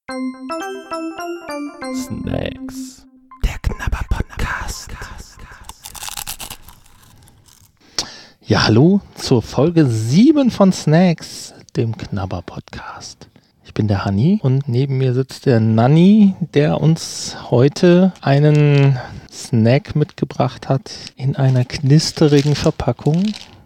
Snacks. Der Knabber-Podcast. Ja, hallo zur Folge 7 von Snacks, dem Knabber-Podcast. Ich bin der Hanni und neben mir sitzt der Nanni, der uns heute einen Snack mitgebracht hat in einer knisterigen Verpackung.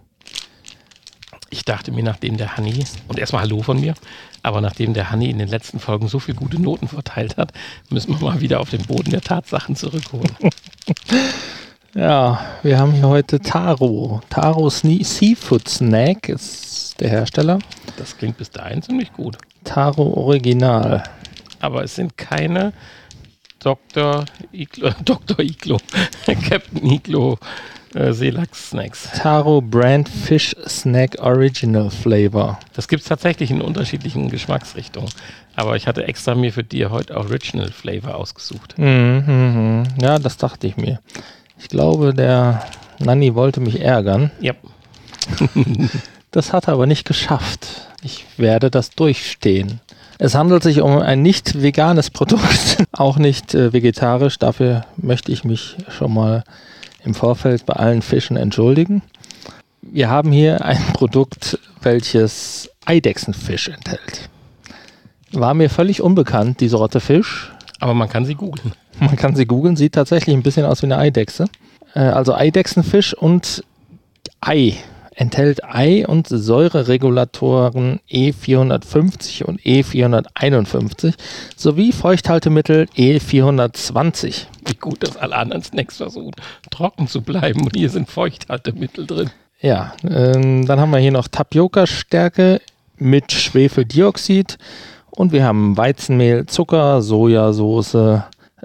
Ich dachte mir, nachdem der Hanni, und erstmal Hallo von mir, aber nachdem der Hanni in den letzten Folgen so viele gute Noten verteilt hat, müssen wir mal wieder auf den Boden der Tatsachen zurückholen. Ja, wir haben hier heute Taro. Taro Seafood Snack ist der Hersteller. Das klingt bis dahin ziemlich gut. Taro Original. Aber es sind keine Dr. Iglo, Captain Iglo Seelachs-Snacks. Taro Brand Fish Snack Original Flavor. Das gibt es tatsächlich in unterschiedlichen Geschmacksrichtungen. Aber ich hatte extra mir für dir heute Original Flavor ausgesucht. Ja, das dachte ich mir. Ich glaube, der Nanni wollte mich ärgern. Ja. Das hat er aber nicht geschafft. Ich werde das durchstehen. Es handelt sich um ein nicht veganes Produkt, auch nicht vegetarisch. Dafür möchte ich mich schon mal im Vorfeld bei allen Fischen entschuldigen. Wir haben hier ein Produkt, welches Eidechsenfisch enthält. War mir völlig unbekannt, die Sorte Fisch. Aber man kann sie googeln. Man kann sie googeln, sieht tatsächlich ein bisschen aus wie eine Eidechse. Also Eidechsenfisch und Ei. Enthält Ei- und Säureregulatoren E450 und E451 sowie Feuchthaltemittel E420. Wie gut, dass alle anderen Snacks versuchen, trocken zu bleiben und hier sind Feuchthaltemittel drin. Ja, dann haben wir hier noch Tapioca-Stärke mit Schwefeldioxid und wir haben Weizenmehl, Zucker, Sojasauce,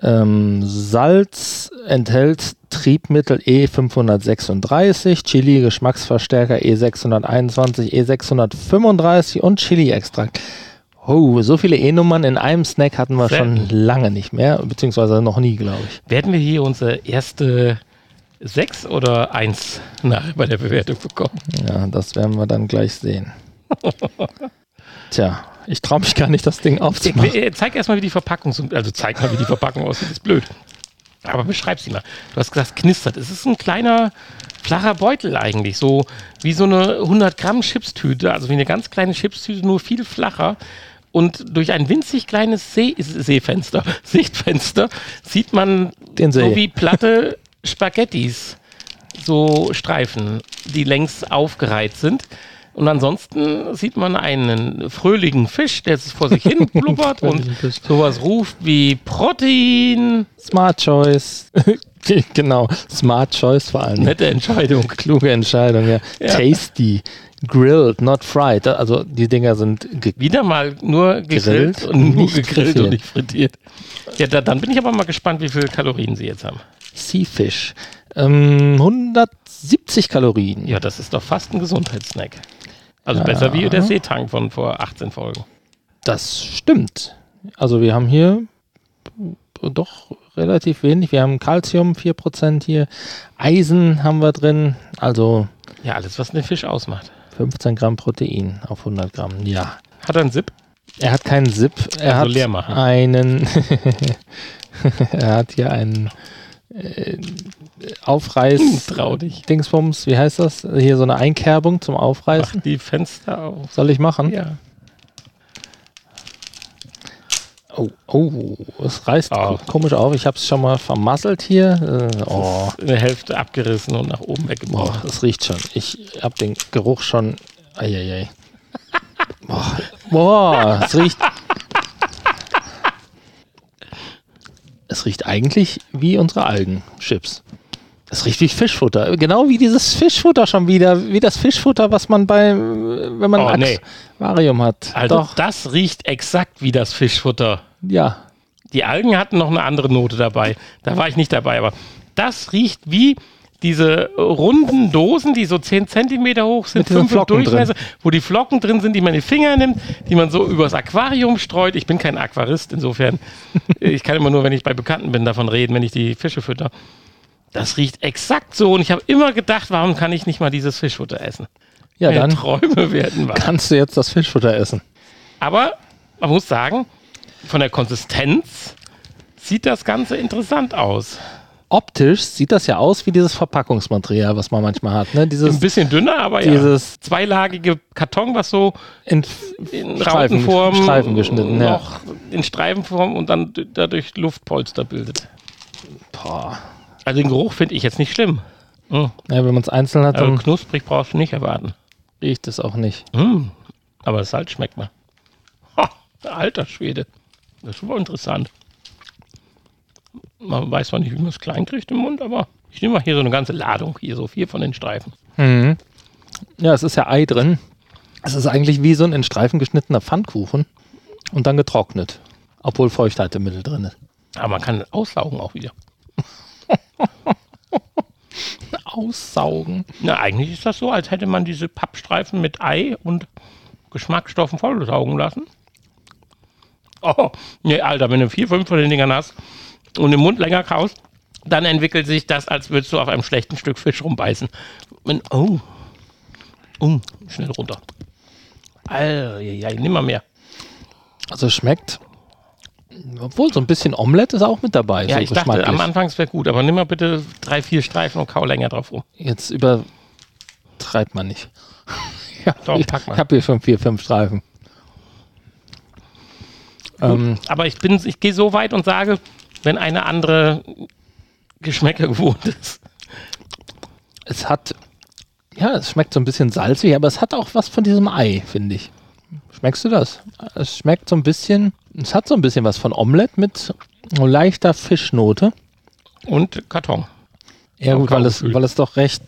Salz, enthält Triebmittel E536, Chili, Geschmacksverstärker E621, E635 und Chili-Extrakt. Oh, so viele E-Nummern in einem Snack hatten wir schon lange nicht mehr, beziehungsweise noch nie, glaube ich. Werden wir hier unsere erste 6 oder 1 bei der Bewertung bekommen? Ja, das werden wir dann gleich sehen. Tja, ich traue mich gar nicht, das Ding aufzumachen. Zeig erstmal, wie die Verpackung aussieht. Das ist blöd. Aber beschreib sie mal. Du hast gesagt, knistert. Es ist ein kleiner, flacher Beutel eigentlich. So wie so eine 100 Gramm Chipstüte. Also wie eine ganz kleine Chipstüte, nur viel flacher. Und durch ein winzig kleines Sichtfenster sieht man den See. So wie platte Spaghettis. So Streifen, die längs aufgereiht sind. Und ansonsten sieht man einen fröhlichen Fisch, der vor sich hin blubbert und sowas ruft wie Protein. Smart Choice. Genau, Smart Choice vor allem. Nette Entscheidung. Kluge Entscheidung, ja. Tasty. Grilled, not fried. Also die Dinger sind wieder mal nur gegrillt und nur gegrillt und nicht frittiert. Ja, dann bin ich aber mal gespannt, wie viele Kalorien sie jetzt haben. Seafish. 170 Kalorien. Ja, das ist doch fast ein Gesundheitssnack. Also besser wie der Seetank von vor 18 Folgen. Das stimmt. Also wir haben hier doch relativ wenig. Wir haben Calcium 4% hier. Eisen haben wir drin. Also ja, alles, was einen Fisch ausmacht. 15 Gramm Protein auf 100 Gramm, ja. Hat er einen Zip? Er hat keinen Zip. Er hat leer machen. Er hat hier einen Aufreiß-Dingsbums, wie heißt das? Hier so eine Einkerbung zum Aufreißen. Mach die Fenster auf. Soll ich machen? Ja. Oh, es reißt komisch auf. Ich habe es schon mal vermasselt hier. Ist eine Hälfte abgerissen und nach oben weggebrochen. Das riecht schon. Ich habe den Geruch schon. Eieiei. Es riecht. Es riecht eigentlich wie unsere Algenchips. Es riecht wie Fischfutter. Genau wie dieses Fischfutter schon wieder. Wie das Fischfutter, was man wenn man ein Aquarium hat. Also doch. Das riecht exakt wie das Fischfutter. Ja. Die Algen hatten noch eine andere Note dabei. Da war ich nicht dabei, aber das riecht wie diese runden Dosen, die so 10 Zentimeter hoch sind, 5 im Durchmesser, wo die Flocken drin sind, die man in die Finger nimmt, die man so übers Aquarium streut. Ich bin kein Aquarist, insofern. Ich kann immer nur, wenn ich bei Bekannten bin, davon reden, wenn ich die Fische fütter. Das riecht exakt so und ich habe immer gedacht, warum kann ich nicht mal dieses Fischfutter essen? Ja, dann Träume werden wahr. Kannst du jetzt das Fischfutter essen. Aber man muss sagen, von der Konsistenz sieht das Ganze interessant aus. Optisch sieht das ja aus wie dieses Verpackungsmaterial, was man manchmal hat. Ne? Ein bisschen dünner, aber dieses zweilagige Karton, was so in Rautenform Streifen geschnitten, noch in Streifenform und dann dadurch Luftpolster bildet. Boah. Also den Geruch finde ich jetzt nicht schlimm. Ja, wenn man es einzeln hat, dann knusprig brauchst du nicht erwarten. Riecht es auch nicht. Aber das Salz schmeckt mal. Ha, alter Schwede. Das ist super interessant. Man weiß zwar nicht, wie man es klein kriegt im Mund, aber ich nehme mal hier so eine ganze Ladung, hier so 4 von den Streifen. Mhm. Ja, es ist ja Ei drin. Es ist eigentlich wie so ein in Streifen geschnittener Pfannkuchen und dann getrocknet, obwohl Feuchthaltemittel drin ist. Aber man kann aussaugen auch wieder. Aussaugen? Na, eigentlich ist das so, als hätte man diese Pappstreifen mit Ei und Geschmacksstoffen vollsaugen lassen. Oh, nee, Alter, wenn du 4, 5 von den Dingern hast und im Mund länger kaust, dann entwickelt sich das, als würdest du auf einem schlechten Stück Fisch rumbeißen. Schnell runter. Alter, nimm mal mehr. Also es schmeckt, obwohl so ein bisschen Omelette ist auch mit dabei. Ja, so ich dachte am Anfang es wäre gut, aber nimm mal bitte 3, 4 Streifen und kau länger drauf rum. Jetzt übertreibt man nicht. Doch, pack mal. Ich habe hier schon 4, 5 Streifen. Aber ich gehe so weit und sage, wenn eine andere Geschmäcker gewohnt ist. Es schmeckt so ein bisschen salzig, aber es hat auch was von diesem Ei, finde ich. Schmeckst du das? Es schmeckt so ein bisschen, es hat so ein bisschen was von Omelette mit leichter Fischnote. Und Karton. Ja gut, weil es doch recht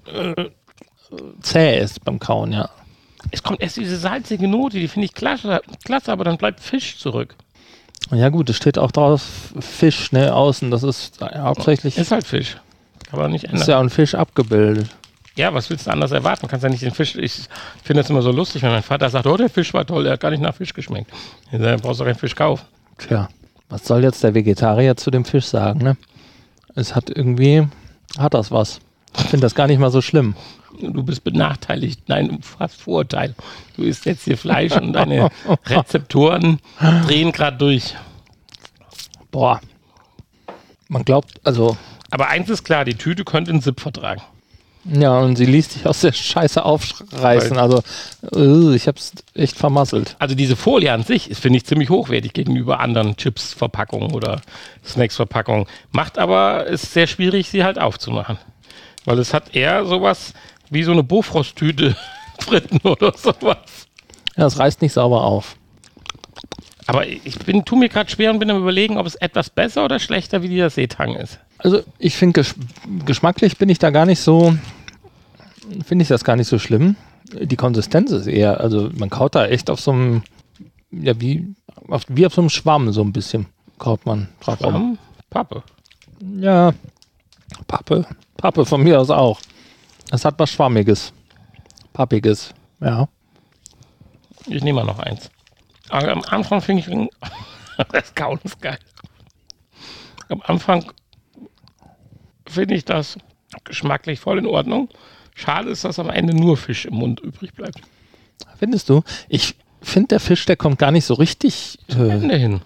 zäh ist beim Kauen, ja. Es kommt erst diese salzige Note, die finde ich klasse, aber dann bleibt Fisch zurück. Ja gut, es steht auch drauf Fisch, ne, außen, das ist hauptsächlich... Ist halt Fisch, kann man nicht ändern. Ist ja auch ein Fisch abgebildet. Ja, was willst du anders erwarten? Du kannst ja nicht den Fisch... Ich finde das immer so lustig, wenn mein Vater sagt, oh, der Fisch war toll, der hat gar nicht nach Fisch geschmeckt. Dann brauchst du keinen Fisch kaufen. Tja, was soll jetzt der Vegetarier zu dem Fisch sagen, ne? Es hat das was. Ich finde das gar nicht mal so schlimm. Du bist benachteiligt. Nein, fast Vorurteil. Du isst jetzt hier Fleisch und deine Rezeptoren drehen gerade durch. Boah. Man glaubt, also... Aber eins ist klar, die Tüte könnte einen Sipp vertragen. Ja, und sie ließ sich aus der Scheiße aufreißen. Also, ich hab's echt vermasselt. Also diese Folie an sich ist, finde ich, ziemlich hochwertig gegenüber anderen Chips-Verpackungen oder Snacks-Verpackungen. Ist sehr schwierig, sie halt aufzumachen. Weil es hat eher sowas wie so eine Bofrost-Tüte Fritten oder sowas. Ja, es reißt nicht sauber auf. Aber tue mir gerade schwer und bin am Überlegen, ob es etwas besser oder schlechter wie dieser Seetang ist. Also ich finde, geschmacklich bin ich da gar nicht so, finde ich das gar nicht so schlimm. Die Konsistenz ist eher, also man kaut da echt auf so einem, ja wie auf so einem Schwamm so ein bisschen, kaut man drauf rum. Pappe. Ja, Pappe von mir aus auch. Es hat was Schwammiges. Pappiges, ja. Ich nehme mal noch eins. Aber am Anfang finde ich, das Kauen ist geil. Am Anfang finde ich das geschmacklich voll in Ordnung. Schade ist, dass am Ende nur Fisch im Mund übrig bleibt. Findest du? Ich finde, der Fisch, der kommt gar nicht so richtig hin.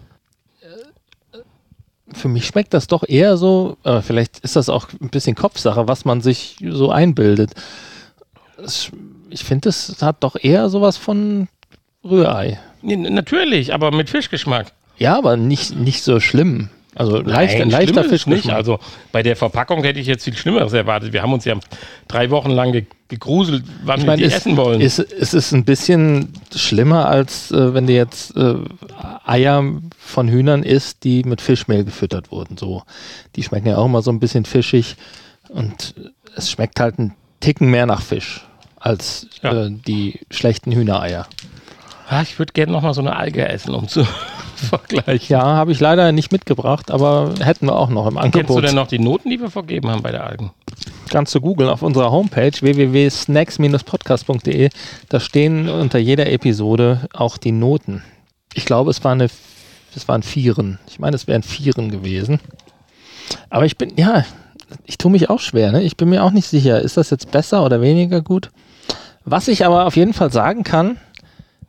Für mich schmeckt das doch eher so, vielleicht ist das auch ein bisschen Kopfsache, was man sich so einbildet. Ich finde, es hat doch eher sowas von Rührei. Ja, natürlich, aber mit Fischgeschmack. Ja, aber nicht so schlimm. Also leichter Fischgeschmack. Nicht. Also bei der Verpackung hätte ich jetzt viel Schlimmeres erwartet. Wir haben uns ja 3 Wochen lang gegruselt, wann wir die essen wollen. Es ist ein bisschen schlimmer, als wenn du jetzt Eier von Hühnern isst, die mit Fischmehl gefüttert wurden. So, die schmecken ja auch immer so ein bisschen fischig und es schmeckt halt einen Ticken mehr nach Fisch als die schlechten Hühnereier. Ich würde gerne noch mal so eine Alge essen, um zu vergleichen. Ja, habe ich leider nicht mitgebracht, aber hätten wir auch noch im Angebot. Kennst du denn noch die Noten, die wir vergeben haben bei der Algen? Kannst du googeln auf unserer Homepage www.snacks-podcast.de. Da stehen unter jeder Episode auch die Noten. Ich glaube, es waren Vieren. Ich meine, es wären Vieren gewesen. Aber ich tue mich auch schwer. Ne? Ich bin mir auch nicht sicher, ist das jetzt besser oder weniger gut? Was ich aber auf jeden Fall sagen kann,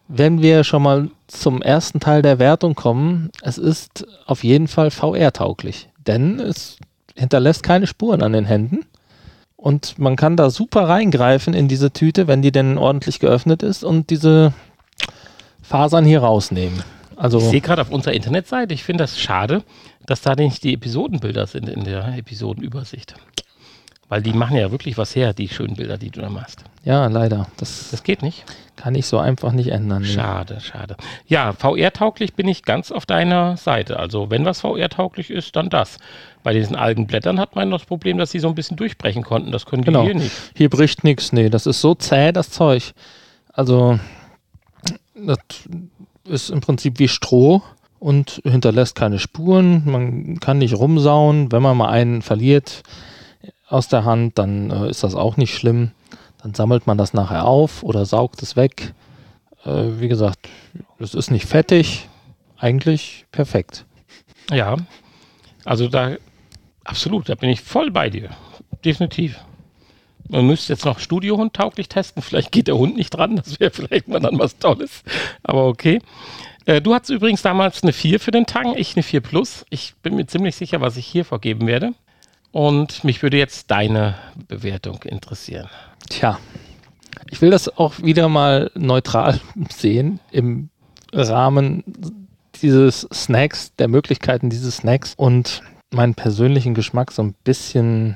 Wenn wir schon mal zum ersten Teil der Wertung kommen, es ist auf jeden Fall VR-tauglich, denn es hinterlässt keine Spuren an den Händen und man kann da super reingreifen in diese Tüte, wenn die denn ordentlich geöffnet ist und diese Fasern hier rausnehmen. Also ich sehe gerade auf unserer Internetseite, ich finde das schade, dass da nicht die Episodenbilder sind in der Episodenübersicht. Weil die machen ja wirklich was her, die schönen Bilder, die du da machst. Ja, leider. Das geht nicht. Kann ich so einfach nicht ändern. Nee. Schade. Ja, VR-tauglich bin ich ganz auf deiner Seite. Also wenn was VR-tauglich ist, dann das. Bei diesen Algenblättern hat man noch das Problem, dass sie so ein bisschen durchbrechen konnten. Das können die hier nicht. Hier bricht nichts. Nee, das ist so zäh, das Zeug. Also das ist im Prinzip wie Stroh und hinterlässt keine Spuren. Man kann nicht rumsauen. Wenn man mal einen verliert aus der Hand, dann ist das auch nicht schlimm. Dann sammelt man das nachher auf oder saugt es weg. Wie gesagt, es ist nicht fettig. Eigentlich perfekt. Ja, also absolut, da bin ich voll bei dir. Definitiv. Man müsste jetzt noch Studiohund tauglich testen. Vielleicht geht der Hund nicht dran. Das wäre vielleicht mal dann was Tolles. Aber okay. Du hattest übrigens damals eine 4 für den Tang, ich eine 4 Plus. Ich bin mir ziemlich sicher, was ich hier vergeben werde. Und mich würde jetzt deine Bewertung interessieren. Tja, ich will das auch wieder mal neutral sehen im Rahmen dieses Snacks, der Möglichkeiten dieses Snacks und meinen persönlichen Geschmack so ein bisschen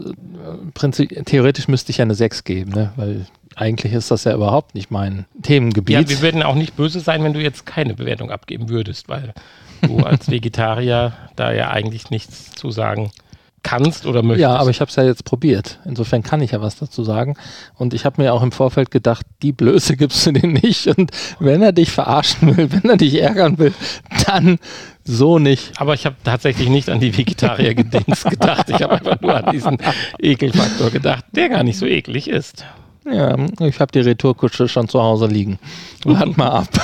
theoretisch müsste ich ja eine 6 geben, ne? Weil eigentlich ist das ja überhaupt nicht mein Themengebiet. Ja, wir würden auch nicht böse sein, wenn du jetzt keine Bewertung abgeben würdest, weil du als Vegetarier da ja eigentlich nichts zu sagen kannst oder möchtest. Ja, aber ich habe es ja jetzt probiert. Insofern kann ich ja was dazu sagen. Und ich habe mir auch im Vorfeld gedacht, die Blöße gibst du dem nicht. Und wenn er dich verarschen will, wenn er dich ärgern will, dann so nicht. Aber ich habe tatsächlich nicht an die Vegetarier-Gedings gedacht. Ich habe einfach nur an diesen Ekelfaktor gedacht, der gar nicht so eklig ist. Ja, ich habe die Retourkutsche schon zu Hause liegen. Wart mal ab.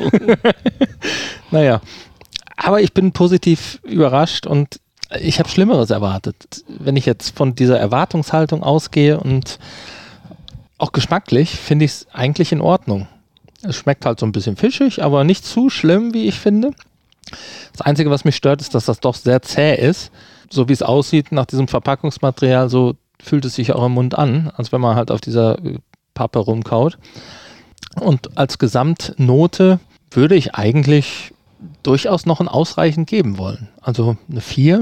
Naja, aber ich bin positiv überrascht und ich habe Schlimmeres erwartet. Wenn ich jetzt von dieser Erwartungshaltung ausgehe und auch geschmacklich, finde ich es eigentlich in Ordnung. Es schmeckt halt so ein bisschen fischig, aber nicht zu schlimm, wie ich finde. Das Einzige, was mich stört, ist, dass das doch sehr zäh ist. So wie es aussieht nach diesem Verpackungsmaterial, so fühlt es sich auch im Mund an, als wenn man halt auf dieser Pappe rumkaut. Und als Gesamtnote würde ich eigentlich durchaus noch ein ausreichend geben wollen. Also eine 4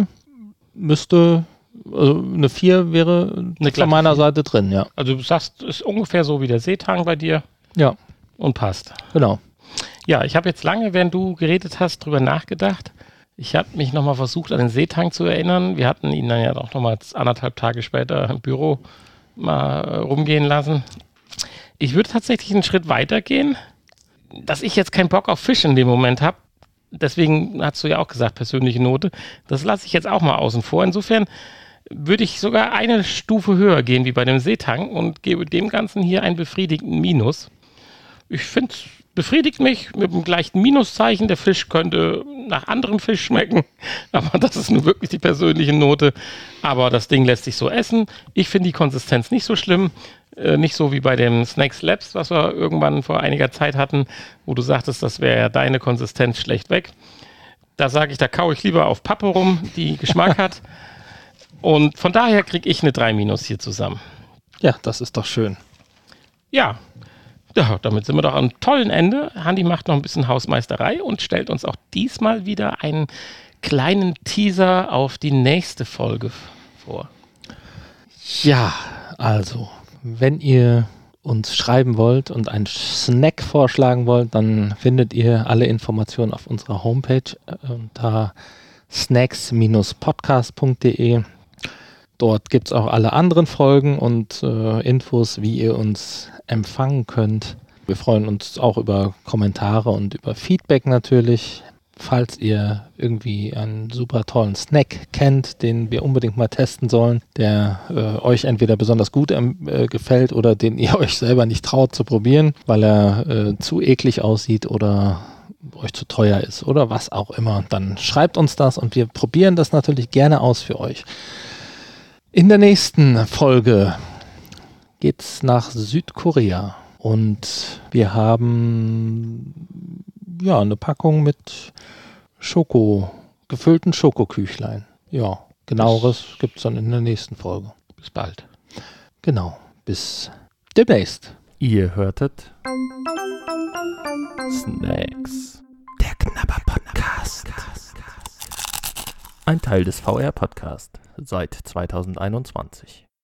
eine 4 wäre von meiner Seite drin, ja. Also du sagst, ist ungefähr so wie der Seetang bei dir. Ja. Und passt. Genau. Ja, ich habe jetzt lange, während du geredet hast, drüber nachgedacht. Ich habe mich nochmal versucht, an den Seetang zu erinnern. Wir hatten ihn dann ja auch nochmal 1,5 Tage später im Büro mal rumgehen lassen. Ich würde tatsächlich einen Schritt weiter gehen, dass ich jetzt keinen Bock auf Fisch in dem Moment habe. Deswegen hast du ja auch gesagt, persönliche Note. Das lasse ich jetzt auch mal außen vor. Insofern würde ich sogar eine Stufe höher gehen wie bei dem Seetang und gebe dem Ganzen hier einen befriedigenden Minus. Ich finde es befriedigt mich mit einem leichten Minuszeichen. Der Fisch könnte nach anderem Fisch schmecken, aber das ist nun wirklich die persönliche Note. Aber das Ding lässt sich so essen. Ich finde die Konsistenz nicht so schlimm. Nicht so wie bei dem Snacks Labs, was wir irgendwann vor einiger Zeit hatten, wo du sagtest, das wäre ja deine Konsistenz schlecht weg. Da sage ich, da kaue ich lieber auf Pappe rum, die Geschmack hat. Und von daher kriege ich eine 3- hier zusammen. Ja, das ist doch schön. Ja, damit sind wir doch am tollen Ende. Handi macht noch ein bisschen Hausmeisterei und stellt uns auch diesmal wieder einen kleinen Teaser auf die nächste Folge vor. Ja, also, wenn ihr uns schreiben wollt und einen Snack vorschlagen wollt, dann findet ihr alle Informationen auf unserer Homepage unter snacks-podcast.de. Dort gibt es auch alle anderen Folgen und Infos, wie ihr uns empfangen könnt. Wir freuen uns auch über Kommentare und über Feedback natürlich. Falls ihr irgendwie einen super tollen Snack kennt, den wir unbedingt mal testen sollen, der euch entweder besonders gut gefällt oder den ihr euch selber nicht traut zu probieren, weil er zu eklig aussieht oder euch zu teuer ist oder was auch immer, dann schreibt uns das und wir probieren das natürlich gerne aus für euch. In der nächsten Folge geht's nach Südkorea. Und wir haben ja eine Packung mit gefüllten Schokoküchlein. Ja, genaueres gibt es dann in der nächsten Folge. Bis bald. Genau, bis demnächst. Ihr hörtet Snacks. Der Knabber-Podcast. Ein Teil des VR-Podcast seit 2021.